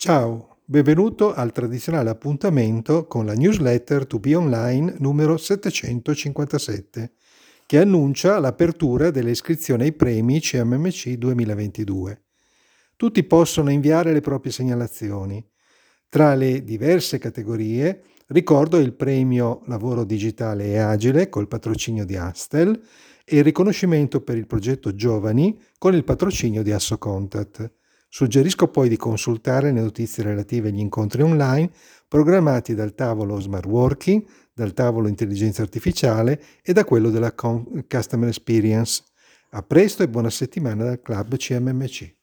Ciao, benvenuto al tradizionale appuntamento con la newsletter To Be Online numero 757, che annuncia l'apertura delle iscrizioni ai premi CMMC 2022. Tutti possono inviare le proprie segnalazioni. Tra le diverse categorie ricordo il premio Lavoro Digitale e Agile col patrocinio di Astel e il riconoscimento per il progetto Giovani con il patrocinio di Assocontat. Suggerisco poi di consultare le notizie relative agli incontri online programmati dal tavolo Smart Working, dal tavolo Intelligenza Artificiale e da quello della Customer Experience. A presto e buona settimana dal Club CMMC.